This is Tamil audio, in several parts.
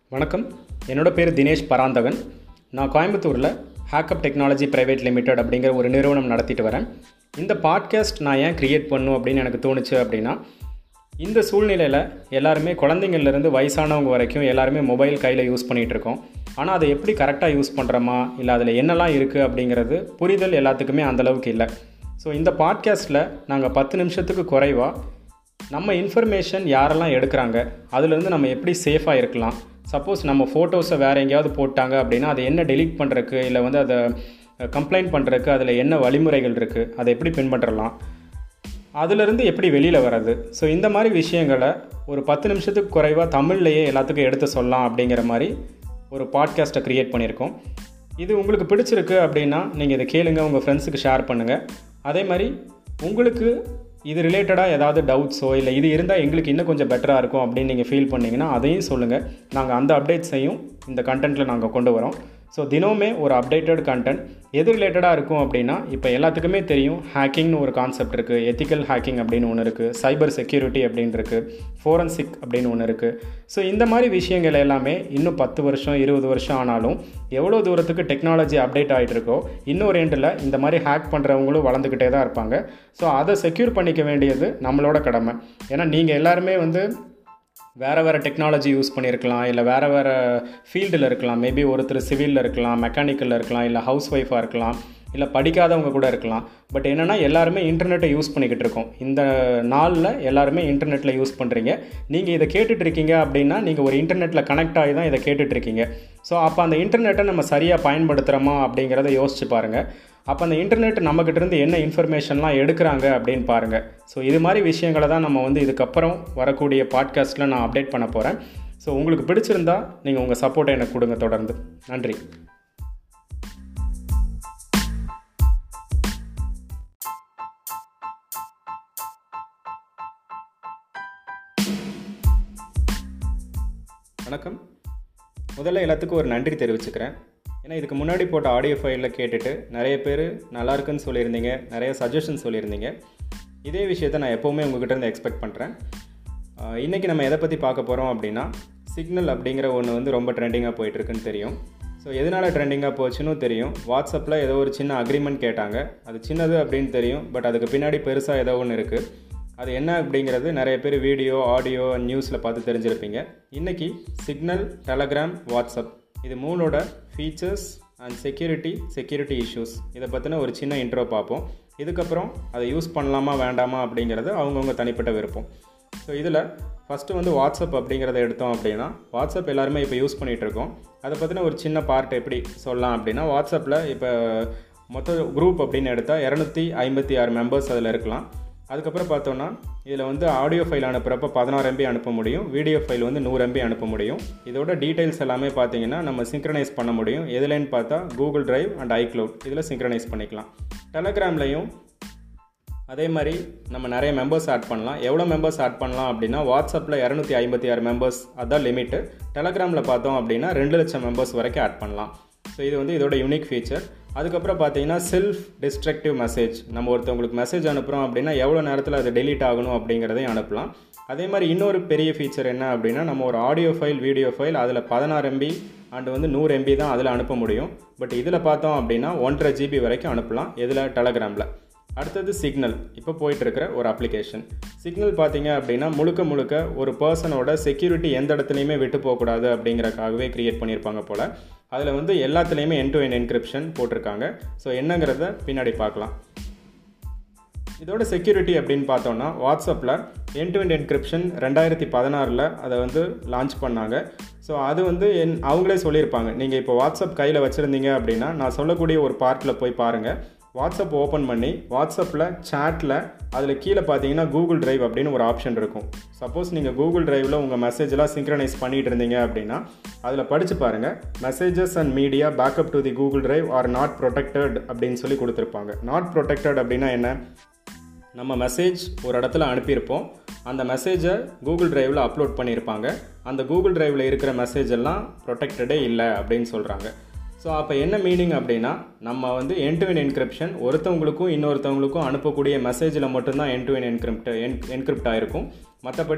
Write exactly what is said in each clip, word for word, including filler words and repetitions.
வணக்கம். என்னோட பேர் தினேஷ் பராந்தகன். நான் கோயம்புத்தூரில் ஹேக்கப் டெக்னாலஜி பிரைவேட் லிமிடெட் அப்படிங்கிற ஒரு நிறுவனம் நடத்திட்டு வரேன். இந்த பாட்காஸ்ட் நான் ஏன் க்ரியேட் பண்ணும் அப்படின்னு எனக்கு தோணுச்சு அப்படின்னா, இந்த சூழ்நிலையில் எல்லாருமே குழந்தைங்கள்லேருந்து வயசானவங்க வரைக்கும் எல்லாருமே மொபைல் கையில் யூஸ் பண்ணிகிட்ருக்கோம். ஆனால் அதை எப்படி கரெக்டாக யூஸ் பண்ணுறோமா, இல்லை அதில் என்னெல்லாம் இருக்குது அப்படிங்கிறது புரிதல் எல்லாத்துக்குமே அந்தளவுக்கு இல்லை. ஸோ இந்த பாட்காஸ்ட்டில் நாங்கள் பத்து நிமிஷத்துக்கு குறைவாக நம்ம இன்ஃபர்மேஷன் யாரெல்லாம் எடுக்கிறாங்க, அதுலேருந்து நம்ம எப்படி சேஃபாக இருக்கலாம், சப்போஸ் நம்ம ஃபோட்டோஸை வேறு எங்கேயாவது போட்டாங்க அப்படின்னா அதை என்ன டெலீட் பண்ணுறக்கு, இல்லை வந்து அதை கம்ப்ளைண்ட் பண்ணுறக்கு அதில் என்ன வழிமுறைகள் இருக்குது, அதை எப்படி பின்பற்றலாம், அதிலிருந்து எப்படி வெளியில் வர்றது. ஸோ இந்த மாதிரி விஷயங்களை ஒரு பத்து நிமிஷத்துக்கு குறைவாக தமிழ்லையே எல்லாத்துக்கும் எடுத்து சொல்லலாம் அப்படிங்கிற மாதிரி ஒரு பாட்காஸ்ட்டை க்ரியேட் பண்ணியிருக்கோம். இது உங்களுக்கு பிடிச்சிருக்கு அப்படின்னா நீங்கள் இதை கேளுங்க, உங்கள் ஃப்ரெண்ட்ஸுக்கு ஷேர் பண்ணுங்கள். அதே மாதிரி உங்களுக்கு இது ரிலேட்டடாக ஏதாவது டவுட்ஸோ இல்லை இது இருந்தால் எங்களுக்கு இன்னும் கொஞ்சம் பெட்டராக இருக்கும் அப்படின்னு நீங்கள் ஃபீல் பண்ணிங்கன்னா அதையும் சொல்லுங்கள். நாங்கள் அந்த அப்டேட்ஸையும் இந்த கண்டென்ட்டில் நாங்கள் கொண்டு வரோம். ஸோ தினமுமே ஒரு அப்டேட்டட் கண்டென்ட் எது ரிலேட்டடாக இருக்கும் அப்படின்னா, இப்போ எல்லாத்துக்குமே தெரியும் ஹேக்கிங்னு ஒரு கான்செப்ட் இருக்குது, எத்திக்கல் ஹேக்கிங் அப்படின்னு ஒன்று இருக்குது, சைபர் செக்யூரிட்டி அப்படின்னு இருக்குது, ஃபோரன்சிக் அப்படின்னு ஒன்று இருக்குது. ஸோ இந்த மாதிரி விஷயங்கள் எல்லாமே இன்னும் பத்து வருஷம் இருபது வருஷம் ஆனாலும் எவ்வளோ தூரத்துக்கு டெக்னாலஜி அப்டேட் ஆகிட்டு இருக்கோ, இன்னொரு எண்டில் இந்த மாதிரி ஹேக் பண்ணுறவங்களும் வளர்ந்துக்கிட்டே தான் இருப்பாங்க. ஸோ அதை செக்யூர் பண்ணிக்க வேண்டியது நம்மளோட கடமை. ஏன்னா நீங்கள் எல்லாருமே வந்து வேறு வேறு டெக்னாலஜி யூஸ் பண்ணியிருக்கலாம், இல்லை வேறு வேறு ஃபீல்டில் இருக்கலாம். மேபி ஒருத்தர் சிவிலில் இருக்கலாம், மெக்கானிக்கலில் இருக்கலாம், இல்லை ஹவுஸ் ஒய்ஃபாக இருக்கலாம், இல்லை படிக்காதவங்க கூட இருக்கலாம். பட் என்னென்னா எல்லாருமே இன்டர்நெட்டை யூஸ் பண்ணிக்கிட்டு இருக்கோம். இந்த நாளில் எல்லாருமே இன்டர்நெட்டில் யூஸ் பண்ணுறீங்க. நீங்கள் இதை கேட்டுட்ருக்கீங்க அப்படின்னா நீங்கள் ஒரு இன்டர்நெட்டில் கனெக்ட் ஆகி தான் இதை கேட்டுட்ருக்கீங்க. ஸோ அப்போ அந்த இன்டர்நெட்டை நம்ம சரியாக பயன்படுத்துகிறோமா அப்படிங்கிறத யோசிச்சு பாருங்கள். அப்போ அந்த இன்டர்நெட் நம்மக்கிட்டேருந்து என்ன இன்ஃபர்மேஷன்லாம் எடுக்கிறாங்க அப்படின்னு பாருங்கள். ஸோ இது மாதிரி விஷயங்களை தான் நம்ம வந்து இதுக்கப்புறம் வரக்கூடிய பாட்காஸ்ட்டில் நான் அப்டேட் பண்ண போகிறேன். ஸோ உங்களுக்கு பிடிச்சிருந்தா நீங்கள் உங்கள் சப்போர்ட்டை எனக்கு கொடுங்க தொடர்ந்து. நன்றி. வணக்கம். முதல்ல எல்லாத்துக்கும் ஒரு நன்றி தெரிவிச்சுக்கிறேன். ஏன்னா இதுக்கு முன்னாடி போட்ட ஆடியோ ஃபைலில் கேட்டுட்டு நிறைய பேர் நல்லா இருக்குன்னு சொல்லியிருந்தீங்க, நிறைய சஜஷன் சொல்லியிருந்தீங்க. இதே விஷயத்தை நான் எப்போவுமே உங்கள்கிட்ட இருந்து எக்ஸ்பெக்ட் பண்ணுறேன். இன்றைக்கி நம்ம எதை பற்றி பார்க்க போகிறோம் அப்படின்னா, சிக்னல் அப்படிங்கிற ஒன்று வந்து ரொம்ப ட்ரெண்டிங்காக போயிட்டுருக்குன்னு தெரியும். ஸோ எதனால் ட்ரெண்டிங்காக போச்சுன்னு தெரியும். வாட்ஸ்அப்பில் ஏதோ ஒரு சின்ன அக்ரிமெண்ட் கேட்டாங்க, அது சின்னது அப்படின்னு தெரியும். பட் அதுக்கு பின்னாடி பெருசாக ஏதோ ஒன்று இருக்குது. அது என்ன அப்படிங்கிறது நிறைய பேர் வீடியோ ஆடியோ நியூஸில் பார்த்து தெரிஞ்சிருப்பீங்க. இன்றைக்கி சிக்னல், டெலகிராம், வாட்ஸ்அப் இது மூணோட features and security security issues இதை பற்றின ஒரு சின்ன இன்ட்ரோ பார்ப்போம். இதுக்கப்புறம் அதை யூஸ் பண்ணலாமா வேண்டாமா அப்படிங்கிறது அவங்கவுங்க தனிப்பட்ட விருப்பம். ஸோ இதில் ஃபஸ்ட்டு வந்து வாட்ஸ்அப் அப்படிங்கிறத எடுத்தோம் அப்படின்னா, வாட்ஸ்அப் எல்லாருமே இப்போ யூஸ் பண்ணிகிட்ருக்கோம். அதை பற்றின ஒரு சின்ன பார்ட் எப்படி சொல்லலாம் அப்படின்னா, வாட்ஸ்அப்பில் இப்போ மொத்த குரூப் அப்படின்னு எடுத்தால் இரநூத்தி ஐம்பத்தி ஆறு மெம்பர்ஸ் அதில் இருக்கலாம். அதுக்கப்புறம் பார்த்தோன்னா இதில் வந்து ஆடியோ ஃபைல் அனுப்புகிறப்ப பதினாறு எம்பி அனுப்ப முடியும், வீடியோ ஃபைல் வந்து நூறு எம்பி அனுப்ப முடியும். இதோட டீட்டெயில்ஸ் எல்லாமே பார்த்தீங்கன்னா நம்ம சிங்க்ரனைஸ் பண்ண முடியும். எதுலன்னு பார்த்தா கூகுள் டிரைவ் அண்ட் ஐக்ளவுட் இதில் சிங்க்ரனைஸ் பண்ணிக்கலாம். டெலகிராம்லையும் அதே மாதிரி நம்ம நிறைய மெம்பர்ஸ் ஆட் பண்ணலாம். எவ்வளோ மெம்பர்ஸ் ஆட் பண்ணலாம் அப்படின்னா, வாட்ஸ்அப்பில் இரநூத்தி ஐம்பத்தி ஆறு மெம்பர்ஸ் அதான் லிமிட்டு. டெலகிராமில் பார்த்தோம் அப்படின்னா ரெண்டு லட்சம் மெம்பர்ஸ் வரைக்கும் ஆட் பண்ணலாம். ஸோ இது வந்து இதோட யூனிக் ஃபீச்சர். அதுக்கப்புறம் பார்த்தீங்கன்னா செல்ஃப் டிஸ்ட்ரக்டிவ் மெசேஜ், நம்ம ஒருத்தவங்களுக்கு மெசேஜ் அனுப்புகிறோம் அப்படின்னா எவ்வளோ நேரத்தில் அது டெலீட் ஆகணும் அப்படிங்கிறதையும் அனுப்பலாம். அதே மாதிரி இன்னொரு பெரிய ஃபீச்சர் என்ன அப்படின்னா, நம்ம ஒரு ஆடியோ ஃபைல் வீடியோ ஃபைல் அதில் பதினாறு எம்பி அண்ட் வந்து நூறு எம்பி தான் அதில் அனுப்ப முடியும். பட் இதில் பார்த்தோம் அப்படின்னா ஒன்றரை ஜிபி வரைக்கும் அனுப்பலாம். இதில் டெலகிராமில். அடுத்தது சிக்னல், இப்போ போயிட்டுருக்கிற ஒரு அப்ளிகேஷன். சிக்னல் பார்த்தீங்க அப்படின்னா முழுக்க முழுக்க ஒரு பர்சனோட செக்யூரிட்டி எந்த இடத்துலையுமே விட்டு போகக்கூடாது அப்படிங்கிறக்காகவே க்ரியேட் பண்ணியிருப்பாங்க போல். அதில் வந்து எல்லாத்துலேயுமே என் டு என் என்கிரிப்ஷன் போட்டிருக்காங்க. ஸோ என்னங்கிறத பின்னாடி பார்க்கலாம். இதோட செக்யூரிட்டி அப்படின்னு பார்த்தோன்னா, வாட்ஸ்அப்பில் என் டு என் என்கிரிப்ஷன் ரெண்டாயிரத்தி பதினாறில் அதை வந்து லான்ச் பண்ணாங்க. ஸோ அது வந்து என் அவங்களே சொல்லியிருப்பாங்க. நீங்கள் இப்போ வாட்ஸ்அப் கையில் வச்சுருந்தீங்க அப்படின்னா நான் சொல்லக்கூடிய ஒரு பார்ட்டில் போய் பாருங்கள். வாட்ஸ்அப் ஓப்பன் பண்ணி வாட்ஸ்அப்பில் சேட்டில் அதில் கீழே பார்த்தீங்கன்னா கூகுள் டிரைவ் அப்படின்னு ஒரு ஆப்ஷன் இருக்கும். சப்போஸ் நீங்கள் கூகுள் டிரைவில் உங்கள் மெசேஜெலாம் சிங்க்ரனைஸ் பண்ணிகிட்டு இருந்தீங்க அப்படின்னா அதில் படித்து பாருங்கள். Messages and media backup to the Google drive are not protected அப்படின்னு சொல்லி கொடுத்துருப்பாங்க. நாட் ப்ரொடெக்டட் அப்படின்னா என்ன, நம்ம மெசேஜ் ஒரு இடத்துல அனுப்பியிருப்போம், அந்த மெசேஜை கூகுள் டிரைவில் அப்லோட் பண்ணியிருப்பாங்க. அந்த கூகுள் டிரைவில் இருக்கிற மெசேஜ் எல்லாம் ப்ரொடெக்டடே இல்லை அப்படின்னு சொல்கிறாங்க. ஸோ அப்போ என்ன மீனிங் அப்படின்னா, நம்ம வந்து என் டு என் என்கிரிப்ஷன் ஒருத்தவங்களுக்கும் இன்னொருத்தவங்களுக்கும் அனுப்பக்கூடிய மெசேஜில் மட்டும்தான் end to end encrypt N encrypt ஆகிருக்கும். மற்றபடி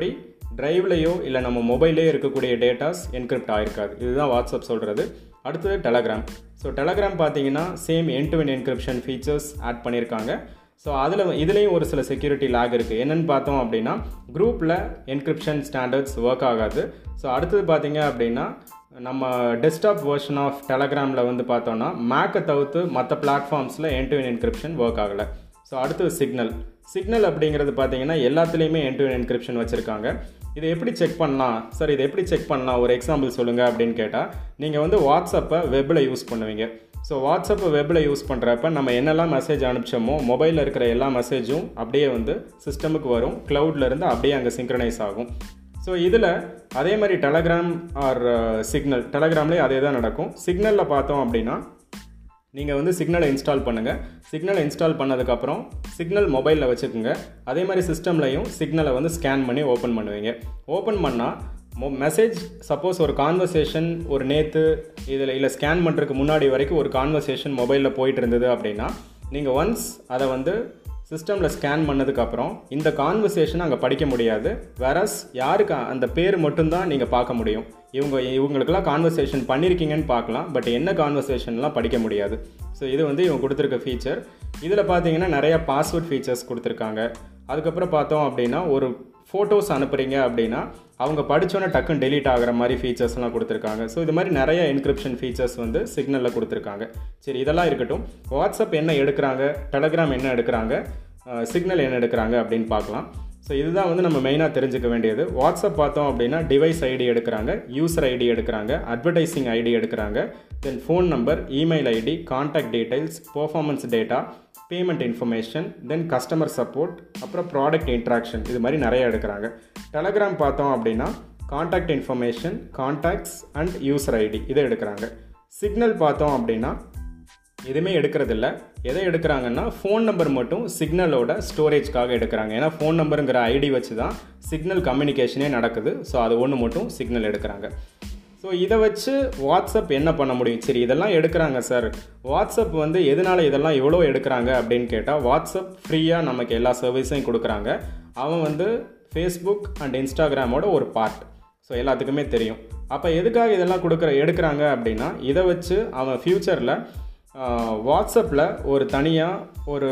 டிரைவ்லையோ இல்லை நம்ம மொபைல்லையோ இருக்கக்கூடிய டேட்டாஸ் என்கிரிப்ட் ஆகிருக்காது. இதுதான் வாட்ஸ்அப் சொல்கிறது. அடுத்தது டெலகிராம். ஸோ டெலகிராம் பார்த்தீங்கன்னா same end to end encryption features add பண்ணியிருக்காங்க. ஸோ அதில் இதுலேயும் ஒரு சில செக்யூரிட்டி லேக் இருக்குது. என்னென்னு பார்த்தோம் அப்படின்னா குரூப்பில் என்கிரிப்ஷன் ஸ்டாண்டர்ட்ஸ் ஒர்க் ஆகாது. ஸோ அடுத்தது பார்த்தீங்க அப்படின்னா நம்ம டெஸ்க்டாப் வெர்ஷன் ஆஃப் டெலகிராமில் வந்து பார்த்தோன்னா மேக்கை தவிர்த்து மற்ற பிளாட்ஃபார்ம்ஸில் end to end encryption work ஆகலை. ஸோ அடுத்தது சிக்னல். சிக்னல் அப்படிங்கிறது பார்த்தீங்கன்னா எல்லாத்துலேயுமே எண்ட் டு எண்ட் என்கிரிப்ஷன் வச்சுருக்காங்க. இதை எப்படி செக் பண்ணலாம் சார், இதை எப்படி செக் பண்ணலாம், ஒரு எக்ஸாம்பிள் சொல்லுங்கள் அப்படின்னு கேட்டால், நீங்கள் வந்து வாட்ஸ்அப்பை வெப்பில் யூஸ் பண்ணுவீங்க. ஸோ வாட்ஸ்அப்பை வெப்பில் யூஸ் பண்ணுறப்ப நம்ம என்னெல்லாம் மெசேஜ் அனுப்பிச்சோமோ மொபைலில் இருக்கிற எல்லா மெசேஜும் அப்படியே வந்து சிஸ்டமுக்கு வரும். க்ளவுட்லேருந்து அப்படியே அங்கே சிங்க்ரனைஸ் ஆகும். ஸோ இதில் அதே மாதிரி டெலகிராம் ஆர் சிக்னல், டெலகிராம்லேயே அதே தான் நடக்கும். சிக்னலில் பார்த்தோம் அப்படின்னா நீங்கள் வந்து சிக்னலை இன்ஸ்டால் பண்ணுங்கள். சிக்னலை இன்ஸ்டால் பண்ணதுக்கப்புறம் சிக்னல் மொபைலில் வச்சுக்கோங்க. அதே மாதிரி சிஸ்டம்லையும் சிக்னலை வந்து ஸ்கேன் பண்ணி ஓப்பன் பண்ணுவீங்க. ஓப்பன் பண்ணால் மொ மெசேஜ் சப்போஸ் ஒரு கான்வர்சேஷன் ஒரு நேற்று இதில் இல்லை ஸ்கேன் பண்ணுறதுக்கு முன்னாடி வரைக்கும் ஒரு கான்வர்சேஷன் மொபைலில் போயிட்டு இருந்தது அப்படின்னா நீங்கள் ஒன்ஸ் அதை வந்து சிஸ்டமில் ஸ்கேன் பண்ணதுக்கப்புறம் இந்த கான்வர்சேஷனை அங்கே படிக்க முடியாது. வேறஸ் யாருக்கு அந்த பேர் மட்டும்தான் நீங்கள் பார்க்க முடியும். இவங்க இவங்களுக்கெல்லாம் கான்வர்சேஷன் பண்ணியிருக்கீங்கன்னு பார்க்கலாம், பட் என்ன கான்வர்சேஷன்லாம் படிக்க முடியாது. ஸோ இது வந்து இவங்க கொடுத்துருக்க ஃபீச்சர். இதில் பார்த்தீங்கன்னா நிறையா பாஸ்வேர்ட் ஃபீச்சர்ஸ் கொடுத்துருக்காங்க. அதுக்கப்புறம் பார்த்தோம் அப்படின்னா ஒரு ஃபோட்டோஸ் அனுப்புகிறீங்க அப்படின்னா அவங்க படித்தோன்னே டக்குன்னு டெலீட் ஆகிற மாதிரி ஃபீச்சர்ஸ்லாம் கொடுத்துருக்காங்க. ஸோ இது மாதிரி நிறைய என்கிரிப்ஷன் ஃபீச்சர்ஸ் வந்து சிக்னலில் கொடுத்துருக்காங்க. சரி, இதெல்லாம் இருக்கட்டும். வாட்ஸ்அப் என்ன எடுக்கிறாங்க, டெலகிராம் என்ன எடுக்கிறாங்க, சிக்னல் என்ன எடுக்கிறாங்க அப்படின்னு பார்க்கலாம். ஸோ இதுதான் வந்து நம்ம மெயினாக தெரிஞ்சுக்க வேண்டியது. வாட்ஸ்அப் பார்த்தோம் அப்படின்னா டிவைஸ் ஐடி எடுக்கிறாங்க, யூசர் ஐடி எடுக்கிறாங்க, அட்வர்டைசிங் ஐடி எடுக்கிறாங்க, then phone number, email ID, contact details, performance data, payment information, then customer support, அப்புறம் ப்ராடக்ட் இன்ட்ராக்ஷன், இது மாதிரி நிறைய எடுக்கிறாங்க. டெலகிராம் பார்த்தோம் அப்படின்னா contact information, contacts and user ID இதை எடுக்கிறாங்க. சிக்னல் பார்த்தோம் அப்படின்னா எதுவுமே எடுக்கிறதில்ல. எதை எடுக்கிறாங்கன்னா ஃபோன் நம்பர் மட்டும் சிக்னலோட ஸ்டோரேஜ்க்காக எடுக்கிறாங்க. ஏன்னா ஃபோன் நம்பருங்கிற ஐடி வச்சு தான் சிக்னல் கம்யூனிகேஷனே நடக்குது. ஸோ அது ஒன்று மட்டும் சிக்னல் எடுக்கிறாங்க. ஸோ இதை வச்சு வாட்ஸ்அப் என்ன பண்ண முடியும்? சரி, இதெல்லாம் எடுக்கிறாங்க சார், வாட்ஸ்அப் வந்து எதனால் இதெல்லாம் எவ்வளோ எடுக்கிறாங்க அப்படின்னு கேட்டால், வாட்ஸ்அப் ஃப்ரீயாக நமக்கு எல்லா சர்வீஸையும் கொடுக்குறாங்க. அவன் வந்து ஃபேஸ்புக் அண்ட் இன்ஸ்டாகிராமோட ஒரு பார்ட். ஸோ எல்லாத்துக்குமே தெரியும். அப்போ எதுக்காக இதெல்லாம் கொடுக்குற எடுக்கிறாங்க அப்படின்னா இதை வச்சு அவன் ஃப்யூச்சரில் வாட்ஸ்அப்பில் ஒரு தனியாக ஒரு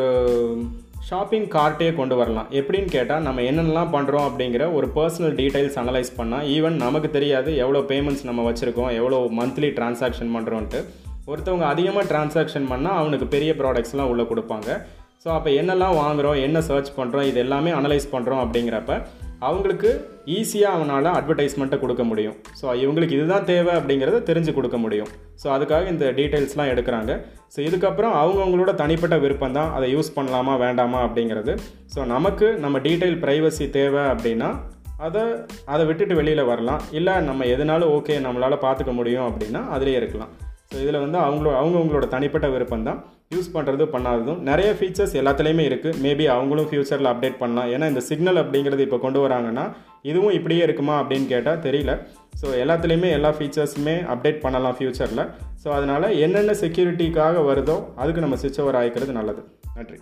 ஷாப்பிங் கார்ட்டே கொண்டு வரலாம். எப்படின்னு கேட்டால் நம்ம என்னென்னலாம் பண்ணுறோம் அப்படிங்கிற ஒரு பர்சனல் டீட்டெயில்ஸ் அனலைஸ் பண்ணால் ஈவன் நமக்கு தெரியாது எவ்வளோ பேமெண்ட்ஸ் நம்ம வச்சுருக்கோம், எவ்வளோ மந்த்லி டிரான்சாக்ஷன் பண்ணுறோன்ட்டு. ஒருத்தவங்க அதிகமாக டிரான்சாக்ஷன் பண்ணால் அவனுக்கு பெரிய ப்ராடக்ட்ஸ்லாம் உள்ளே கொடுப்பாங்க. ஸோ அப்போ என்னெல்லாம் வாங்குகிறோம், என்ன சர்ச் பண்ணுறோம், இது எல்லாமே அனலைஸ் பண்ணுறோம் அப்படிங்கிறப்ப அவங்களுக்கு ஈஸியாக அவனால் அட்வர்டைஸ்மெண்ட்டை கொடுக்க முடியும். ஸோ இவங்களுக்கு இதுதான் தேவை அப்படிங்கிறத தெரிஞ்சு கொடுக்க முடியும். ஸோ அதுக்காக இந்த டீட்டெயில்ஸ்லாம் எடுக்கிறாங்க. ஸோ இதுக்கப்புறம் அவங்கவுங்களோட தனிப்பட்ட விருப்பம் தான் அதை யூஸ் பண்ணலாமா வேண்டாமா அப்படிங்கிறது. ஸோ நமக்கு நம்ம டீட்டெயில் ப்ரைவசி தேவை அப்படின்னா அதை அதை விட்டுட்டு வெளியில் வரலாம். இல்லை நம்ம எதுனாலும் ஓகே நம்மளால் பார்த்துக்க முடியும் அப்படின்னா அதிலே இருக்கலாம். ஸோ இதில் வந்து அவங்களோ அவங்கவுங்களோட தனிப்பட்ட விருப்பம் தான். யூஸ் பண்ணுறது பண்ணாததும் நிறைய ஃபீச்சர்ஸ் எல்லாத்துலேயுமே இருக்குது. மேபி அவங்களும் ஃப்யூச்சரில் அப்டேட் பண்ணலாம். ஏன்னா இந்த சிக்னல் அப்படிங்கிறது இப்போ கொண்டு வராங்கன்னா இதுவும் இப்படியே இருக்குமா அப்படின்னு கேட்டால் தெரியல. ஸோ எல்லாத்துலேயுமே எல்லா ஃபீச்சர்ஸுமே அப்டேட் பண்ணலாம் ஃப்யூச்சரில். ஸோ அதனால் என்னென்ன செக்யூரிட்டிக்காக வருதோ அதுக்கு நம்ம ஸ்விட்ச் ஓவர் ஆகிக்கிறது நல்லது. நன்றி.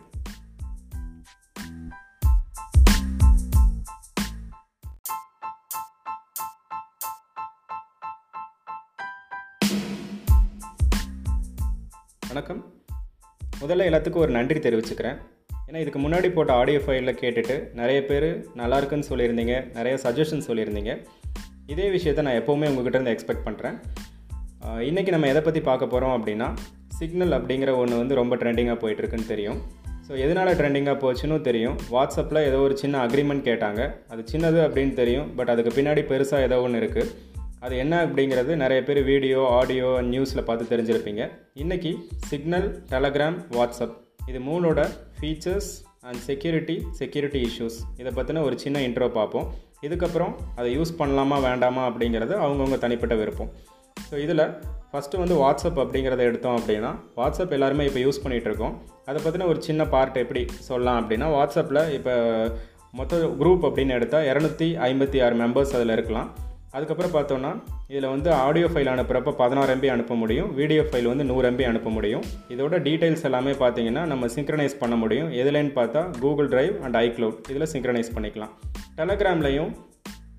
வணக்கம். முதல்ல எல்லாத்துக்கும் ஒரு நன்றி தெரிவிச்சுக்கிறேன். ஏன்னா இதுக்கு முன்னாடி போட்ட ஆடியோ ஃபைலில் கேட்டுட்டு நிறைய பேர் நல்லா இருக்குன்னு சொல்லியிருந்தீங்க, நிறைய சஜஷன் சொல்லியிருந்தீங்க. இதே விஷயத்தை நான் எப்போவுமே உங்கள்கிட்ட இருந்து எக்ஸ்பெக்ட் பண்ணுறேன். இன்றைக்கி நம்ம எதை பற்றி பார்க்க போகிறோம் அப்படின்னா சிக்னல் அப்படிங்கிற ஒன்று வந்து ரொம்ப ட்ரெண்டிங்காக போயிட்டுருக்குன்னு தெரியும். ஸோ எதனால் ட்ரெண்டிங்காக போச்சுன்னு தெரியும். வாட்ஸ்அப்பில் ஏதோ ஒரு சின்ன அக்ரிமெண்ட் கேட்டாங்க. அது சின்னது அப்படின்னு தெரியும், பட் அதுக்கு பின்னாடி பெருசாக ஏதோ ஒன்று இருக்குது. அது என்ன அப்படிங்கிறது நிறைய பேர் வீடியோ, ஆடியோ, நியூஸில் பார்த்து தெரிஞ்சிருப்பீங்க. இன்றைக்கி சிக்னல், டெலகிராம், வாட்ஸ்அப் இது மூணோட features and security security issues இதை பற்றின ஒரு சின்ன இன்ட்ரோ பார்ப்போம். இதுக்கப்புறம் அதை யூஸ் பண்ணலாமா வேண்டாமா அப்படிங்கிறது அவங்கவுங்க தனிப்பட்ட விருப்பம். ஸோ இதில் ஃபஸ்ட்டு வந்து வாட்ஸ்அப் அப்படிங்கிறத எடுத்தோம் அப்படின்னா வாட்ஸ்அப் எல்லாருமே இப்போ யூஸ் பண்ணிகிட்ருக்கோம். அதை பற்றின ஒரு சின்ன பார்ட் எப்படி சொல்லலாம் அப்படின்னா, வாட்ஸ்அப்பில் இப்போ மொத்த குரூப் அப்படின்னு எடுத்தால் இரநூத்தி ஐம்பத்தி ஆறு மெம்பர்ஸ் அதில் இருக்கலாம். அதுக்கப்புறம் பார்த்தோன்னா இதில் வந்து ஆடியோ ஃபைல் அனுப்புகிறப்ப பதினாறு எம்பி அனுப்ப முடியும், வீடியோ ஃபைல் வந்து நூறு எம்பி அனுப்ப முடியும். இதோட டீட்டெயில்ஸ் எல்லாமே பார்த்தீங்கன்னா நம்ம சிங்க்ரனைஸ் பண்ண முடியும். எதுலன்னு பார்த்தா கூகுள் டிரைவ் அண்ட் ஐக்ளவுட் இதில் சிங்க்ரனைஸ் பண்ணிக்கலாம். டெலகிராம்லையும்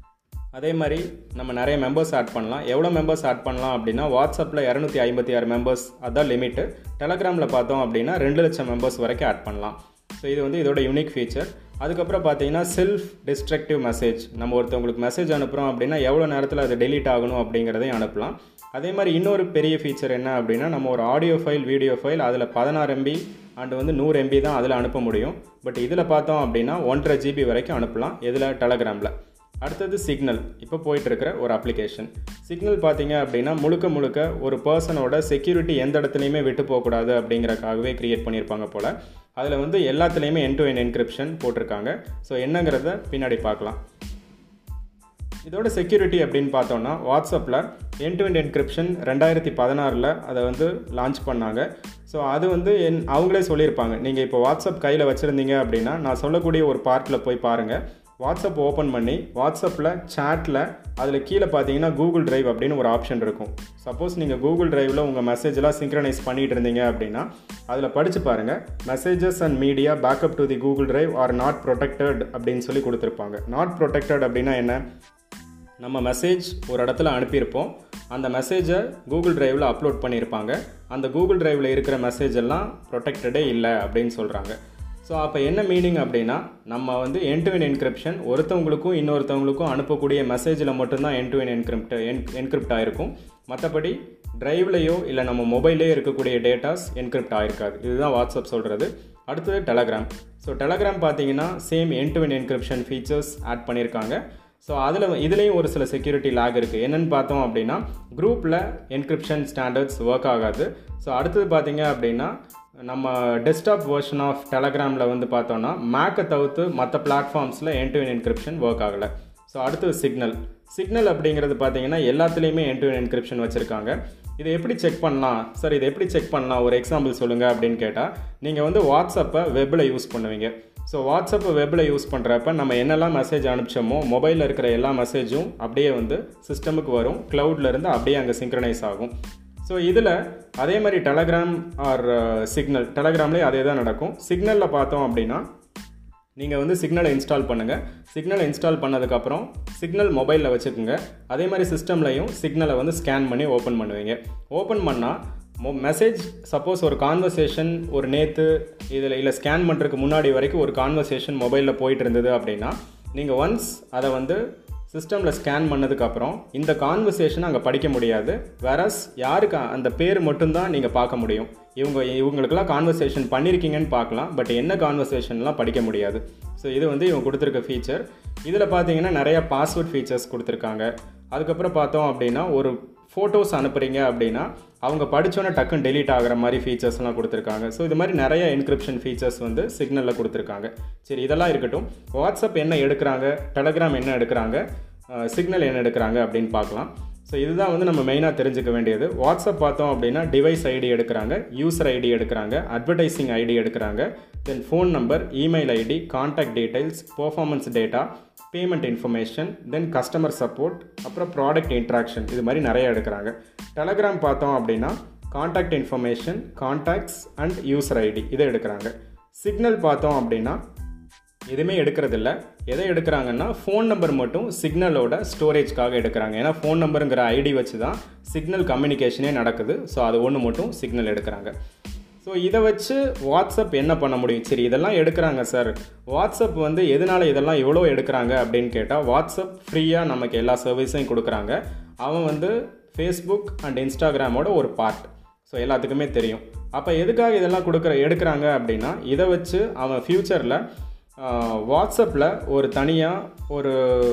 அதே மாதிரி நம்ம நிறைய மெம்பர்ஸ் ஆட் பண்ணலாம். எவ்வளோ மெம்பர்ஸ் ஆட் பண்ணலாம் அப்படின்னா, வாட்ஸ்அப்பில் இரநூத்தி ஐம்பத்தி ஆறு மெம்பர்ஸ் அதான் லிமிட்டு. டெலகிராமில் பார்த்தோம் அப்படின்னா ரெண்டு லட்சம் மெம்பர்ஸ் வரைக்கும் ஆட் பண்ணலாம். ஸோ இது வந்து இதோட யூனிக் ஃபீச்சர். அதுக்கப்புறம் பார்த்தீங்கன்னா செல்ஃப் டிஸ்ட்ரக்டிவ் மெசேஜ். நம்ம ஒருத்தவங்களுக்கு மெசேஜ் அனுப்புகிறோம் அப்படின்னா எவ்வளோ நேரத்தில் அது டெலீட் ஆகணும் அப்படிங்கிறதையும் அனுப்பலாம். அதே மாதிரி இன்னொரு பெரிய ஃபீச்சர் என்ன அப்படின்னா, நம்ம ஒரு ஆடியோ ஃபைல் வீடியோ ஃபைல் அதில் பதினாறு எம்பி அண்ட் வந்து நூறு எம்பி தான் அதில் அனுப்ப முடியும். பட் இதில் பார்த்தோம் அப்படின்னா ஒன்றரை ஜிபி வரைக்கும் அனுப்பலாம். இதில் டெலகிராமில். அடுத்தது சிக்னல். இப்போ போயிட்டுருக்கிற ஒரு அப்ளிகேஷன். சிக்னல் பார்த்தீங்க அப்படின்னா முழுக்க முழுக்க ஒரு பர்சனோட செக்யூரிட்டி எந்த இடத்துலையுமே விட்டு போகக்கூடாது அப்படிங்கிறக்காகவே க்ரியேட் பண்ணியிருப்பாங்க போல். அதில் வந்து எல்லாத்துலேயுமே என் டு என் என்கிரிப்ஷன் போட்டிருக்காங்க. ஸோ என்னங்கிறத பின்னாடி பார்க்கலாம். இதோட செக்யூரிட்டி அப்படின்னு பார்த்தோன்னா, வாட்ஸ்அப்பில் என் டு என் என்கிரிப்ஷன் ரெண்டாயிரத்தி பதினாறில் அதை வந்து லான்ச் பண்ணாங்க. ஸோ அது வந்து என் அவங்களே சொல்லியிருப்பாங்க, நீங்கள் இப்போ வாட்ஸ்அப் கையில் வச்சுருந்தீங்க அப்படின்னா நான் சொல்லக்கூடிய ஒரு பார்ட்டில் போய் பாருங்கள். வாட்ஸ்அப் ஓப்பன் பண்ணி வாட்ஸ்அப்பில் சேட்டில் அதில் கீழே பார்த்தீங்கன்னா கூகுள் டிரைவ் அப்படின்னு ஒரு ஆப்ஷன் இருக்கும். சப்போஸ் நீங்கள் கூகுள் டிரைவில் உங்கள் மெசேஜெலாம் சிங்க்ரனைஸ் பண்ணிகிட்டு இருந்தீங்க அப்படின்னா அதில் படித்து பாருங்கள். Messages and media backup to the Google drive are not protected அப்படின்னு சொல்லி கொடுத்துருப்பாங்க. நாட் ப்ரொடெக்டட் அப்படின்னா என்ன? நம்ம மெசேஜ் ஒரு இடத்துல அனுப்பியிருப்போம், அந்த மெசேஜை கூகுள் டிரைவில் அப்லோட் பண்ணியிருப்பாங்க. அந்த கூகுள் டிரைவில் இருக்கிற மெசேஜ் எல்லாம் ப்ரொடெக்டடே இல்லை அப்படின்னு சொல்கிறாங்க. ஸோ அப்போ என்ன மீனிங் அப்படின்னா, நம்ம வந்து என் டு என் என்கிரிப்ஷன் ஒருத்தவங்களுக்கும் இன்னொருத்தவங்களுக்கும் அனுப்பக்கூடிய மெசேஜில் மட்டும்தான் end to end encrypt N encrypt ஆகிருக்கும். மற்றபடி டிரைவ்லையோ இல்லை நம்ம மொபைல்லே இருக்கக்கூடிய டேட்டாஸ் என்கிரிப்ட் ஆகிருக்காது. இதுதான் வாட்ஸ்அப் சொல்கிறது. அடுத்தது டெலகிராம். ஸோ டெலகிராம் பார்த்தீங்கன்னா same end to end encryption features add பண்ணியிருக்காங்க. ஸோ அதில் இதுலேயும் ஒரு சில செக்யூரிட்டி லேக் இருக்குது. என்னென்னு பார்த்தோம் அப்படின்னா, குரூப்பில் என்கிரிப்ஷன் ஸ்டாண்டர்ட்ஸ் ஒர்க் ஆகாது. ஸோ அடுத்தது பார்த்தீங்க அப்படின்னா, நம்ம டெஸ்க்டாப் வெர்ஷன் ஆஃப் டெலகிராமில் வந்து பார்த்தோன்னா மேக்கை தவிர்த்து மற்ற பிளாட்ஃபார்ம்ஸில் end to end encryption work ஆகலை. ஸோ அடுத்தது சிக்னல். சிக்னல் அப்படிங்கிறது பார்த்தீங்கன்னா எல்லாத்துலேயுமே என் டு என் என்கிரிப்ஷன் வச்சுருக்காங்க. இதை எப்படி செக் பண்ணலாம் சார்? இதை எப்படி செக் பண்ணலாம், ஒரு எக்ஸாம்பிள் சொல்லுங்கள் அப்படின்னு கேட்டால், நீங்கள் வந்து வாட்ஸ்அப்பை வெப்பில் யூஸ் பண்ணுவீங்க. ஸோ வாட்ஸ்அப்பை வெப்பில் யூஸ் பண்ணுறப்ப நம்ம என்னெல்லாம் மெசேஜ் அனுப்பிச்சோமோ மொபைலில் இருக்கிற எல்லா மெசேஜும் அப்படியே வந்து சிஸ்டமுக்கு வரும். க்ளவுட்லேருந்து அப்படியே அங்கே சிங்க்ரனைஸ் ஆகும். ஸோ இதில் அதே மாதிரி டெலகிராம் ஆர் சிக்னல், டெலகிராம்லேயே அதே தான் நடக்கும். சிக்னலில் பார்த்தோம் அப்படின்னா, நீங்கள் வந்து சிக்னலை இன்ஸ்டால் பண்ணுங்கள். சிக்னலை இன்ஸ்டால் பண்ணதுக்கப்புறம் சிக்னல் மொபைலில் வச்சுக்கோங்க. அதே மாதிரி சிஸ்டம்லையும் சிக்னலை வந்து ஸ்கேன் பண்ணி ஓப்பன் பண்ணுவீங்க. ஓப்பன் பண்ணால் மொ மெசேஜ் சப்போஸ் ஒரு கான்வர்சேஷன் ஒரு நேற்று இதில் இல்லை ஸ்கேன் பண்ணுறதுக்கு முன்னாடி வரைக்கும் ஒரு கான்வர்சேஷன் மொபைலில் போயிட்டு இருந்தது அப்படின்னா, நீங்கள் ஒன்ஸ் அதை வந்து சிஸ்டமில் ஸ்கேன் பண்ணதுக்கப்புறம் இந்த கான்வர்சேஷனை அங்கே படிக்க முடியாது. வேறஸ் யாருக்கு அந்த பேர் மட்டும்தான் நீங்கள் பார்க்க முடியும். இவங்க இவங்களுக்கெல்லாம் கான்வர்சேஷன் பண்ணியிருக்கீங்கன்னு பார்க்கலாம், பட் என்ன கான்வர்சேஷன்லாம் படிக்க முடியாது. ஸோ இது வந்து இவங்க கொடுத்துருக்க ஃபீச்சர். இதில் பார்த்தீங்கன்னா நிறையா பாஸ்வேர்ட் ஃபீச்சர்ஸ் கொடுத்துருக்காங்க. அதுக்கப்புறம் பார்த்தோம் அப்படின்னா, ஒரு ஃபோட்டோஸ் அனுப்புகிறீங்க அப்படின்னா அவங்க படித்தோன்னே டக்குன்னு டெலீட் ஆகிற மாதிரி ஃபீச்சர்ஸ்லாம் கொடுத்துருக்காங்க. ஸோ இது மாதிரி நிறைய என்கிரிப்ஷன் ஃபீச்சர்ஸ் வந்து சிக்னலில் கொடுத்துருக்காங்க. சரி, இதெல்லாம் இருக்கட்டும். வாட்ஸ்அப் என்ன எடுக்கிறாங்க, டெலகிராம் என்ன எடுக்கிறாங்க, சிக்னல் என்ன எடுக்கிறாங்க அப்படின்னு பார்க்கலாம். ஸோ இதுதான் வந்து நம்ம மெயினாக தெரிஞ்சுக்க வேண்டியது. வாட்ஸ்அப் பார்த்தோம் அப்படின்னா டிவைஸ் ஐடி எடுக்கிறாங்க, யூசர் ஐடி எடுக்கிறாங்க, அட்வர்டைசிங் ஐடி எடுக்கிறாங்க, then phone number, email ID, contact details, performance data, payment information, then customer support, அப்புறம் ப்ராடக்ட் இன்ட்ராக்ஷன், இது மாதிரி நிறைய எடுக்கிறாங்க. டெலகிராம் பார்த்தோம் அப்படின்னா contact information, contacts and user ID இதை எடுக்கிறாங்க. சிக்னல் பார்த்தோம் அப்படின்னா எதுவுமே எடுக்கிறதில்ல. எதை எடுக்கிறாங்கன்னா ஃபோன் நம்பர் மட்டும் சிக்னலோட ஸ்டோரேஜ்க்காக எடுக்கிறாங்க. ஏன்னா ஃபோன் நம்பருங்கிற ஐடி வச்சு தான் சிக்னல் கம்யூனிகேஷனே நடக்குது. ஸோ அது ஒன்று மட்டும் சிக்னல் எடுக்கிறாங்க. ஸோ இதை வச்சு வாட்ஸ்அப் என்ன பண்ண முடியும்? சரி, இதெல்லாம் எடுக்கிறாங்க சார், வாட்ஸ்அப் வந்து எதனால் இதெல்லாம் எவ்வளோ எடுக்கிறாங்க அப்படின்னு கேட்டால், வாட்ஸ்அப் ஃப்ரீயாக நமக்கு எல்லா சர்வீஸையும் கொடுக்குறாங்க. அவன் வந்து ஃபேஸ்புக் அண்ட் இன்ஸ்டாகிராமோட ஒரு பார்ட். ஸோ எல்லாத்துக்குமே தெரியும். அப்போ எதுக்காக இதெல்லாம் கொடுக்குற எடுக்கிறாங்க அப்படின்னா, இதை வச்சு அவன் ஃப்யூச்சரில் வாட்ஸ்அப்பில் ஒரு தனியாக ஒரு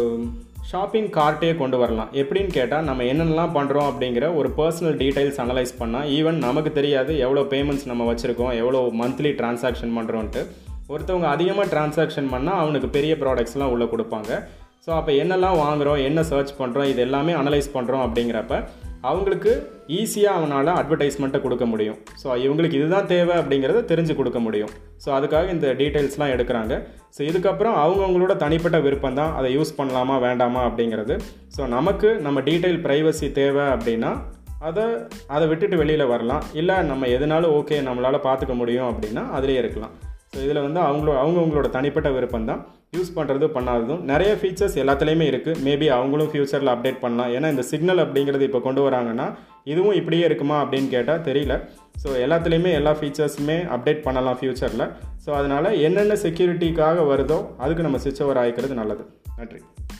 ஷாப்பிங் கார்ட்டே கொண்டு வரலாம். எப்படின்னு கேட்டால், நம்ம என்னென்னலாம் பண்ணுறோம் அப்படிங்கிற ஒரு பர்சனல் டீட்டெயில்ஸ் அனலைஸ் பண்ணால், ஈவன் நமக்கு தெரியாது எவ்வளோ பேமெண்ட்ஸ் நம்ம வச்சுருக்கோம், எவ்வளோ மந்த்லி டிரான்சாக்ஷன் பண்ணுறோன்ட்டு. ஒருத்தவங்க அதிகமாக டிரான்சாக்ஷன் பண்ணால் அவனுக்கு பெரிய ப்ராடக்ட்ஸ்லாம் உள்ளே கொடுப்பாங்க. ஸோ அப்போ என்னெல்லாம் வாங்குகிறோம், என்ன சர்ச் பண்ணுறோம், இது எல்லாமே அனலைஸ் பண்ணுறோம் அப்படிங்கிறப்ப அவங்களுக்கு ஈஸியாக அவனால் அட்வர்டைஸ்மெண்ட்டை கொடுக்க முடியும். ஸோ இவங்களுக்கு இதுதான் தேவை அப்படிங்கிறத தெரிஞ்சு கொடுக்க முடியும். ஸோ அதுக்காக இந்த டீட்டெயில்ஸ்லாம் எடுக்கிறாங்க. ஸோ இதுக்கப்புறம் அவங்கவுங்களோட தனிப்பட்ட விருப்பம் தான் அதை யூஸ் பண்ணலாமா வேண்டாமா அப்படிங்கிறது. ஸோ நமக்கு நம்ம டீட்டெயில் ப்ரைவசி தேவை அப்படின்னா அதை அதை விட்டுட்டு வெளியில் வரலாம். இல்லை நம்ம எதுனாலும் ஓகே நம்மளால் பார்த்துக்க முடியும் அப்படின்னா அதிலே இருக்கலாம். ஸோ இதில் வந்து அவங்களோ அவங்கவுங்களோட தனிப்பட்ட விருப்பம் தான், யூஸ் பண்ணுறது பண்ணாததும். நிறைய ஃபீச்சர்ஸ் எல்லாத்துலேயுமே இருக்குது. மேபி அவங்களும் ஃப்யூச்சரில் அப்டேட் பண்ணலாம். ஏன்னா இந்த சிக்னல் அப்படிங்கிறது இப்போ கொண்டு வராங்கன்னா இதுவும் இப்படியே இருக்குமா அப்படின்னு கேட்டால் தெரியல. ஸோ எல்லாத்துலேயுமே எல்லா ஃபீச்சர்ஸுமே அப்டேட் பண்ணலாம் ஃப்யூச்சரில். ஸோ அதனால் என்னென்ன செக்யூரிட்டிக்காக வருதோ அதுக்கு நம்ம ஸ்விட்ச் ஓவர் ஆகிக்கிறது நல்லது. நன்றி.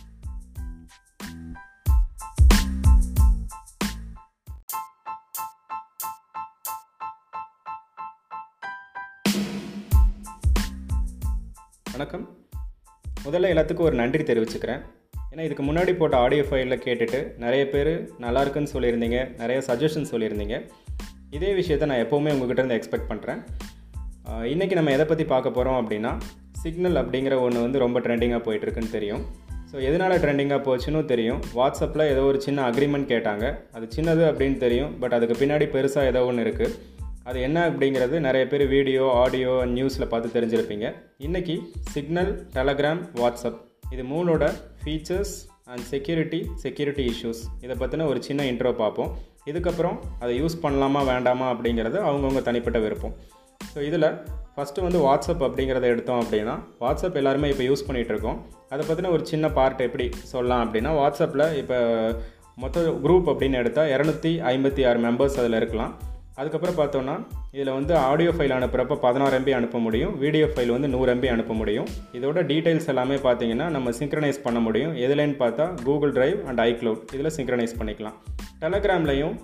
வணக்கம். முதல்ல எல்லாத்துக்கும் ஒரு நன்றி தெரிவிச்சுக்கிறேன். ஏன்னா இதுக்கு முன்னாடி போட்ட ஆடியோ ஃபைலில் கேட்டுட்டு நிறைய பேர் நல்லா இருக்குன்னு சொல்லியிருந்தீங்க, நிறைய சஜஷன் சொல்லியிருந்தீங்க. இதே விஷயத்தை நான் எப்போவுமே உங்கள்கிட்ட இருந்து எக்ஸ்பெக்ட் பண்ணுறேன். இன்றைக்கி நம்ம எதை பற்றி பார்க்க போகிறோம் அப்படின்னா, சிக்னல் அப்படிங்கிற ஒன்று வந்து ரொம்ப ட்ரெண்டிங்காக போயிட்டுருக்குன்னு தெரியும். ஸோ எதனால் ட்ரெண்டிங்காக போச்சுன்னு தெரியும். வாட்ஸ்அப்பில் ஏதோ ஒரு சின்ன அக்ரிமெண்ட் கேட்டாங்க, அது சின்னது அப்படின்னு தெரியும். பட் அதுக்கு பின்னாடி பெருசாக ஏதோ ஒன்று இருக்குது. அது என்ன அப்படிங்கிறது நிறைய பேர் வீடியோ, ஆடியோ, நியூஸில் பார்த்து தெரிஞ்சிருப்பீங்க. இன்றைக்கி சிக்னல், டெலகிராம், வாட்ஸ்அப் இது மூணோட features and security security issues இதை பற்றின ஒரு சின்ன இன்ட்ரோ பார்ப்போம். இதுக்கப்புறம் அதை யூஸ் பண்ணலாமா வேண்டாமா அப்படிங்கிறது அவங்கவுங்க தனிப்பட்ட விருப்பம். ஸோ இதில் ஃபஸ்ட்டு வந்து வாட்ஸ்அப் அப்படிங்கிறத எடுத்தோம் அப்படின்னா, வாட்ஸ்அப் எல்லாருமே இப்போ யூஸ் பண்ணிகிட்ருக்கோம். அதை பற்றின ஒரு சின்ன பார்ட் எப்படி சொல்லலாம் அப்படின்னா, வாட்ஸ்அப்பில் இப்போ மொத்த குரூப் அப்படின்னு எடுத்தால் இரநூத்தி ஐம்பத்தி ஆறு மெம்பர்ஸ் அதில் இருக்கலாம். அதுக்கப்புறம் பார்த்தோன்னா இதில் வந்து ஆடியோ ஃபைல் அனுப்புகிறப்ப பதினாறு எம்பி அனுப்ப முடியும், வீடியோ ஃபைல் வந்து நூறு எம்பி அனுப்ப முடியும். இதோட டீட்டெயில்ஸ் எல்லாமே பார்த்தீங்கன்னா நம்ம சிங்க்ரனைஸ் பண்ண முடியும். எதுலேன்னு பார்த்தா கூகுள் டிரைவ் அண்ட் ஐக்ளவுட் இதில் சிங்க்ரனைஸ் பண்ணிக்கலாம். டெலகிராம்லையும்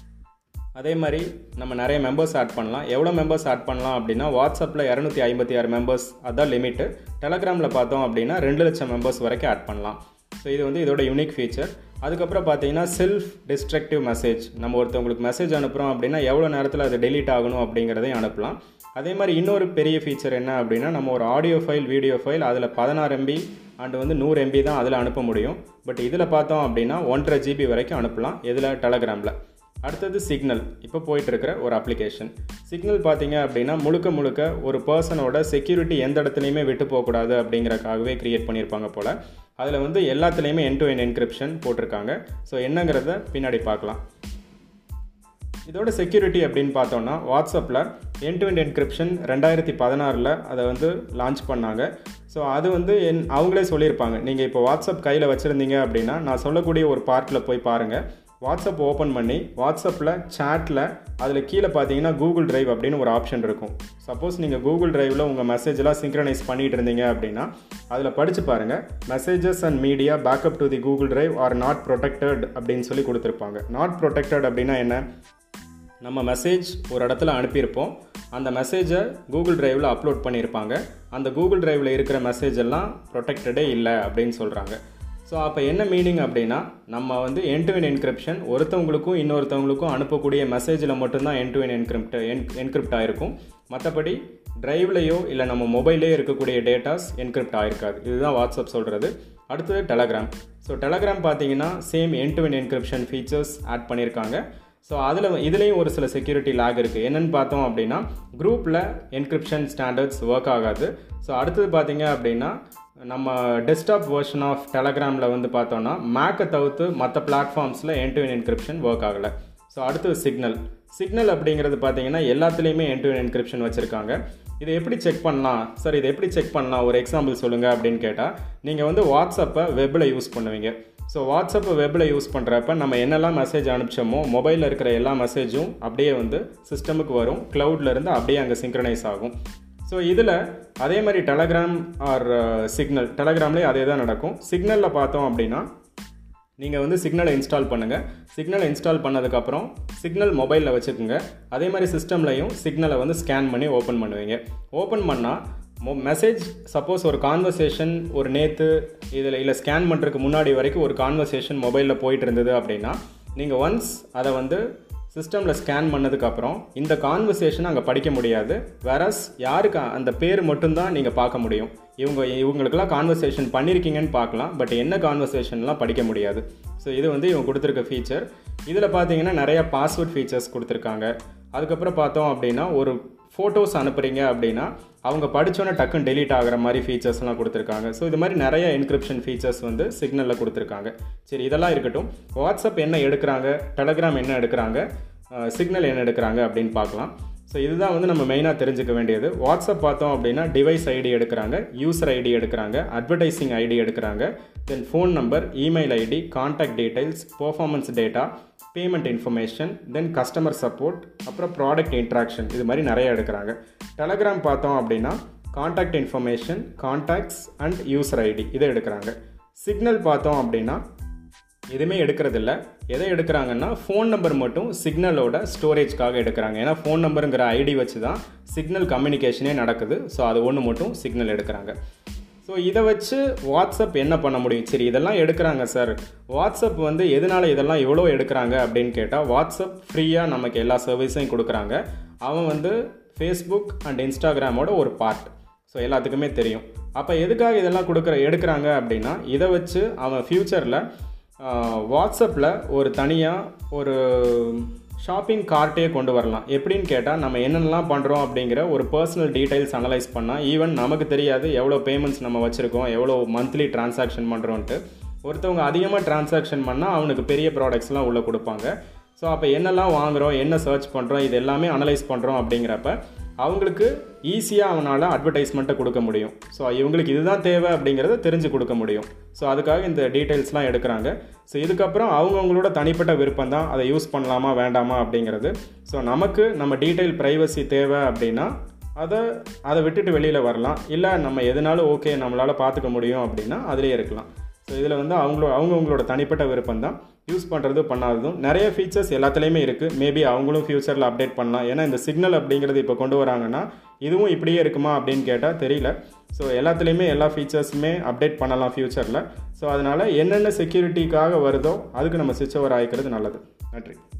அதே மாதிரி நம்ம நிறைய மெம்பர்ஸ் ஆட் பண்ணலாம். எவ்வளோ மெம்பர்ஸ் ஆட் பண்ணலாம் அப்படின்னா, வாட்ஸ்அப்பில் இரநூத்தி ஐம்பத்தி ஆறு மெம்பர்ஸ் அதான் லிமிட்டு. டெலகிராமில் பார்த்தோம் அப்படின்னா ரெண்டு லட்சம் மெம்பர்ஸ் வரைக்கும் ஆட் பண்ணலாம். ஸோ இது வந்து இதோட யூனிக் ஃபீச்சர். அதுக்கப்புறம் பார்த்தீங்கன்னா செல்ஃப் டிஸ்ட்ரக்டிவ் மெசேஜ், நம்ம ஒருத்தவங்களுக்கு மெசேஜ் அனுப்புகிறோம் அப்படின்னா எவ்வளோ நேரத்தில் அது டெலீட் ஆகணும் அப்படிங்கிறதையும் அனுப்பலாம். அதே மாதிரி இன்னொரு பெரிய ஃபீச்சர் என்ன அப்படின்னா, நம்ம ஒரு ஆடியோ ஃபைல், வீடியோ ஃபைல் அதில் பதினாறு எம்பி அண்ட் வந்து நூறு எம்பி தான் அதில் அனுப்ப முடியும். பட் இதில் பார்த்தோம் அப்படின்னா ஒன்றரை ஜிபி வரைக்கும் அனுப்பலாம். இதில் டெலகிராமில். அடுத்தது சிக்னல், இப்போ போயிட்டுருக்கிற ஒரு அப்ளிகேஷன். சிக்னல் பார்த்தீங்க அப்படின்னா முழுக்க முழுக்க ஒரு பர்சனோட செக்யூரிட்டி எந்த இடத்துலையுமே விட்டு போகக்கூடாது அப்படிங்கிறக்காகவே க்ரியேட் பண்ணியிருப்பாங்க போல். அதில் வந்து எல்லாத்துலேயுமே எண்ட் டு எண்ட் என்கிரிப்ஷன் போட்டிருக்காங்க. ஸோ என்னங்கிறத பின்னாடி பார்க்கலாம். இதோட செக்யூரிட்டி அப்படின்னு பார்த்தோன்னா, வாட்ஸ்அப்பில் எண்ட் டு எண்ட் என்கிரிப்ஷன் ரெண்டாயிரத்தி பதினாறில் அதை வந்து லான்ச் பண்ணாங்க. ஸோ அது வந்து என் அவங்களே சொல்லியிருப்பாங்க. நீங்கள் இப்போ வாட்ஸ்அப் கையில் வச்சுருந்தீங்க அப்படின்னா நான் சொல்லக்கூடிய ஒரு பார்ட்டில் போய் பாருங்கள். வாட்ஸ்அப் ஓப்பன் பண்ணி வாட்ஸ்அப்பில் சேட்டில் அதில் கீழே பார்த்தீங்கன்னா கூகுள் டிரைவ் அப்படின்னு ஒரு ஆப்ஷன் இருக்கும். சப்போஸ் நீங்கள் கூகுள் டிரைவில் உங்கள் மெசேஜெலாம் சிங்க்ரனைஸ் பண்ணிகிட்டு இருந்தீங்க அப்படின்னா அதில் படித்து பாருங்கள். Messages and media backup to the Google drive are not protected அப்படின்னு சொல்லி கொடுத்துருப்பாங்க. நாட் ப்ரொடெக்டட் அப்படின்னா என்ன, நம்ம மெசேஜ் ஒரு இடத்துல அனுப்பியிருப்போம், அந்த மெசேஜை கூகுள் டிரைவில் அப்லோட் பண்ணியிருப்பாங்க. அந்த கூகுள் டிரைவில் இருக்கிற மெசேஜ் எல்லாம் ப்ரொடெக்டடே இல்லை அப்படின்னு சொல்கிறாங்க. ஸோ அப்போ என்ன மீனிங் அப்படின்னா, நம்ம வந்து எண்ட் டு எண்ட் என்கிரிப்ஷன் ஒருத்தவங்களுக்கும் இன்னொருத்தவங்களுக்கும் அனுப்பக்கூடிய மெசேஜில் மட்டும்தான் end to end encrypt N encrypt ஆகிருக்கும். மற்றபடி டிரைவ்லையோ இல்லை நம்ம மொபைல்லையோ இருக்கக்கூடிய டேட்டாஸ் என்கிரிப்ட் ஆகிருக்காது. இதுதான் வாட்ஸ்அப் சொல்கிறது. அடுத்தது டெலகிராம். ஸோ டெலகிராம் பார்த்தீங்கன்னா same end to end encryption features add பண்ணியிருக்காங்க. ஸோ அதில் இதுலேயும் ஒரு சில செக்யூரிட்டி லேக் இருக்குது. என்னென்னு பார்த்தோம் அப்படின்னா, குரூப்பில் என்கிரிப்ஷன் ஸ்டாண்டர்ட்ஸ் ஒர்க் ஆகாது. ஸோ அடுத்தது பார்த்தீங்க அப்படின்னா, நம்ம டெஸ்க்டாப் வெர்ஷன் ஆஃப் டெலகிராமில் வந்து பார்த்தோன்னா மேக்கை தவிர்த்து மற்ற பிளாட்ஃபார்ம்ஸில் end to end encryption work ஆகலை. ஸோ அடுத்தது சிக்னல். சிக்னல் அப்படிங்கிறது பார்த்தீங்கன்னா எல்லாத்துலேயுமே எண்ட் டு எண்ட் என்கிரிப்ஷன் வச்சுருக்காங்க. இதை எப்படி செக் பண்ணலாம் சார், இதை எப்படி செக் பண்ணலாம், ஒரு எக்ஸாம்பிள் சொல்லுங்கள் அப்படின்னு கேட்டால், நீங்கள் வந்து வாட்ஸ்அப்பை வெப்பில் யூஸ் பண்ணுவீங்க. ஸோ வாட்ஸ்அப்பை வெப்பில் யூஸ் பண்ணுறப்ப நம்ம என்னெல்லாம் மெசேஜ் அனுப்பிச்சோமோ மொபைலில் இருக்கிற எல்லா மெசேஜும் அப்படியே வந்து சிஸ்டமுக்கு வரும். க்ளவுட்லேருந்து அப்படியே அங்கே சிங்க்ரனைஸ் ஆகும். ஸோ இதில் அதே மாதிரி டெலகிராம் ஆர் சிக்னல், டெலகிராம்லேயே அதே தான் நடக்கும். சிக்னலில் பார்த்தோம் அப்படின்னா, நீங்கள் வந்து சிக்னலை இன்ஸ்டால் பண்ணுங்கள். சிக்னலை இன்ஸ்டால் பண்ணதுக்கப்புறம் சிக்னல் மொபைலில் வச்சுக்கோங்க. அதே மாதிரி சிஸ்டம்லையும் சிக்னலை வந்து ஸ்கேன் பண்ணி ஓப்பன் பண்ணுவீங்க. ஓப்பன் பண்ணால் மொ மெசேஜ் சப்போஸ் ஒரு கான்வர்சேஷன் ஒரு நேற்று இதில் இல்லை ஸ்கேன் பண்ணுறதுக்கு முன்னாடி வரைக்கும் ஒரு கான்வர்சேஷன் மொபைலில் போயிட்டு இருந்தது அப்படின்னா, நீங்கள் ஒன்ஸ் அதை வந்து சிஸ்டமில் ஸ்கேன் பண்ணதுக்கப்புறம் இந்த கான்வர்சேஷனை அங்கே படிக்க முடியாது. வேறஸ் யாருக்கு அந்த பேர் மட்டும்தான் நீங்கள் பார்க்க முடியும். இவங்க இவங்களுக்கெல்லாம் கான்வர்சேஷன் பண்ணியிருக்கீங்கன்னு பார்க்கலாம், பட் என்ன கான்வர்சேஷன்லாம் படிக்க முடியாது. ஸோ இது வந்து இவங்க கொடுத்துருக்க ஃபீச்சர். இதில் பார்த்தீங்கன்னா நிறையா பாஸ்வேர்ட் ஃபீச்சர்ஸ் கொடுத்துருக்காங்க. அதுக்கப்புறம் பார்த்தோம் அப்படின்னா, ஒரு ஃபோட்டோஸ் அனுப்புகிறீங்க அப்படின்னா அவங்க படித்தோன்னே டக்குன்னு டெலீட் ஆகிற மாதிரி ஃபீச்சர்ஸ்லாம் கொடுத்துருக்காங்க. ஸோ இது மாதிரி நிறைய என்கிரிப்ஷன் ஃபீச்சர்ஸ் வந்து சிக்னலில் கொடுத்துருக்காங்க. சரி, இதெல்லாம் இருக்கட்டும். வாட்ஸ்அப் என்ன எடுக்கிறாங்க, டெலகிராம் என்ன எடுக்கிறாங்க, சிக்னல் என்ன எடுக்கிறாங்க அப்படின்னு பார்க்கலாம். ஸோ இதுதான் வந்து நம்ம மெயினாக தெரிஞ்சுக்க வேண்டியது. வாட்ஸ்அப் பார்த்தோம் அப்படின்னா டிவைஸ் ஐடி எடுக்கிறாங்க, யூசர் ஐடி எடுக்கிறாங்க, அட்வர்டைசிங் ஐடி எடுக்கிறாங்க, then phone number, email ID, contact details, performance data, payment information, then customer support, அப்புறம் ப்ராடக்ட் இன்ட்ராக்ஷன், இது மாதிரி நிறைய எடுக்கிறாங்க. டெலகிராம் பார்த்தோம் அப்படின்னா contact information, contacts and user ID இதை எடுக்கிறாங்க. சிக்னல் பார்த்தோம் அப்படின்னா எதுவுமே எடுக்கிறதில்ல. எதை எடுக்கிறாங்கன்னா ஃபோன் நம்பர் மட்டும் சிக்னலோட ஸ்டோரேஜ்க்காக எடுக்கிறாங்க. ஏன்னா ஃபோன் நம்பருங்கிற ஐடி வச்சு தான் சிக்னல் கம்யூனிகேஷனே நடக்குது. ஸோ அது ஒன்று மட்டும் சிக்னல் எடுக்கிறாங்க. ஸோ இதை வச்சு வாட்ஸ்அப் என்ன பண்ண முடியும்? சரி, இதெல்லாம் எடுக்கிறாங்க சார், வாட்ஸ்அப் வந்து எதனால் இதெல்லாம் எவ்வளோ எடுக்கிறாங்க அப்படின்னு கேட்டால், வாட்ஸ்அப் ஃப்ரீயாக நமக்கு எல்லா சர்வீஸையும் கொடுக்குறாங்க. அவன் வந்து ஃபேஸ்புக் அண்ட் இன்ஸ்டாகிராமோட ஒரு பார்ட். ஸோ எல்லாத்துக்குமே தெரியும். அப்போ எதுக்காக இதெல்லாம் கொடுக்குற எடுக்கிறாங்க அப்படின்னா, இதை வச்சு அவன் ஃப்யூச்சரில் வாட்ஸ்அப்பில் ஒரு தனியாக ஒரு ஷாப்பிங் கார்ட்டே கொண்டு வரலாம். எப்படின்னு கேட்டால், நம்ம என்னென்னலாம் பண்ணுறோம் அப்படிங்கிற ஒரு பர்சனல் டீட்டெயில்ஸ் அனலைஸ் பண்ணால், ஈவன் நமக்கு தெரியாது எவ்வளோ பேமெண்ட்ஸ் நம்ம வச்சுருக்கோம், எவ்வளோ மந்த்லி டிரான்சாக்ஷன் பண்ணுறோன்ட்டு. ஒருத்தவங்க அதிகமாக டிரான்சாக்ஷன் பண்ணால் அவனுக்கு பெரிய ப்ராடக்ட்ஸ்லாம் உள்ளே கொடுப்பாங்க. ஸோ அப்போ என்னெல்லாம் வாங்குகிறோம், என்ன சர்ச் பண்ணுறோம், இது எல்லாமே அனலைஸ் பண்ணுறோம் அப்படிங்கிறப்ப அவங்களுக்கு ஈஸியாக அவனால் அட்வர்டைஸ்மெண்ட்டை கொடுக்க முடியும். ஸோ இவங்களுக்கு இதுதான் தேவை அப்படிங்கிறத தெரிஞ்சு கொடுக்க முடியும். ஸோ அதுக்காக இந்த டீட்டெயில்ஸ்லாம் எடுக்கிறாங்க. ஸோ இதுக்கப்புறம் அவங்கவுங்களோட தனிப்பட்ட விருப்பம் தான் அதை யூஸ் பண்ணலாமா வேண்டாமா அப்படிங்கிறது. ஸோ நமக்கு நம்ம டீட்டெயில் ப்ரைவசி தேவை அப்படின்னா அதை அதை விட்டுட்டு வெளியில் வரலாம். இல்லை நம்ம எதுனாலும் ஓகே நம்மளால் பார்த்துக்க முடியும் அப்படின்னா அதிலே இருக்கலாம். ஸோ இதில் வந்து அவங்களோ அவங்கவுங்களோட தனிப்பட்ட விருப்பம் தான். யூஸ் பண்ணுறது பண்ணாததும் நிறைய ஃபீச்சர்ஸ் எல்லாத்துலேயுமே இருக்குது. மேபி அவங்களும் ஃப்யூச்சரில் அப்டேட் பண்ணலாம். ஏன்னா இந்த சிக்னல் அப்படிங்கிறது இப்போ கொண்டு வராங்கன்னா இதுவும் இப்படியே இருக்குமா அப்படின்னு கேட்டால் தெரியல. ஸோ எல்லாத்துலேயுமே எல்லா ஃபீச்சர்ஸுமே அப்டேட் பண்ணலாம் ஃப்யூச்சரில். ஸோ அதனால் என்னென்ன செக்யூரிட்டிக்காக வருதோ அதுக்கு நம்ம ஸ்விட்ச் ஓவர் ஆகிக்கிறது நல்லது. நன்றி.